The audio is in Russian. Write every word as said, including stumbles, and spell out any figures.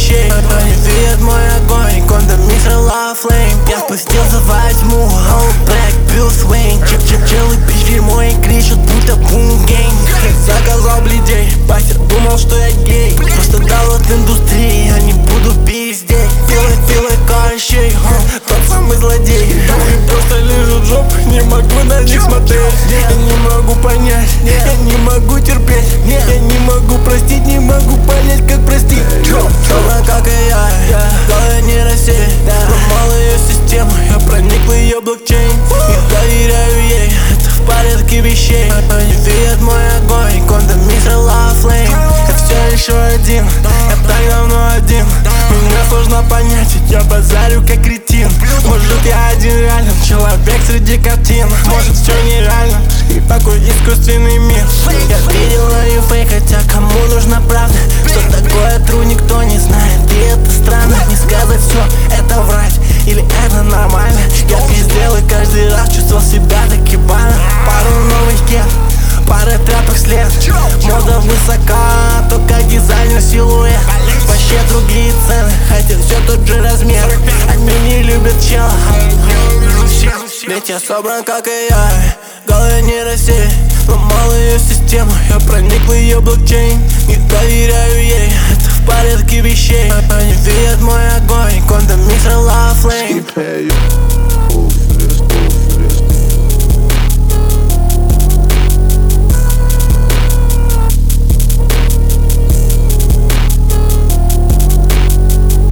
вещей. Они видят мой огонь, кондо мистер Love Flame. Я спустился во тьму, all black, Bruce Wayne. Челы пить дерьмо и кричат, будто бум-гейм. Заказал бледей, пастер думал, что я гей. Просто дал от индустрии, я не буду пиздеть. Филы, филы, кощей, тот самый злодей. Просто лежу в жопу, не могу на них смотреть. Я не могу понять, я не могу терпеть. Я не могу простить, не могу понять, как простить. Она как и я, голове не Россия. Сломал ее систему, я проник в ее блокчейн. И доверяю ей, это в порядке вещей. Они видят мой огонь, кондо мистер Love Flame. Я все еще один, я так давно один. Меня сложно понять, ведь я базарю как кретин. Может я один реален, человек среди картин. Может все нереально, и такой искусственный мир. Я видел ее фейк, хотя кому нужна правда? Что такое true, никто не знает, и это странно. Не сказать все, это врать, или это нормально? Я пиздел и каждый раз чувствовал себя таки бана. Пару новых кет, пара тряпок след. Мода высока, только дизайнер силуэт. Вообще другие цены, хотя все тот же размер. Они не любят чела, ведь я собран как и я. Голове не Россия, сломал ее систему. Я проник в ее блокчейн, не доверяю ей, это в порядке вещей. Они видят мой огонь, кондо мистер Love Flame.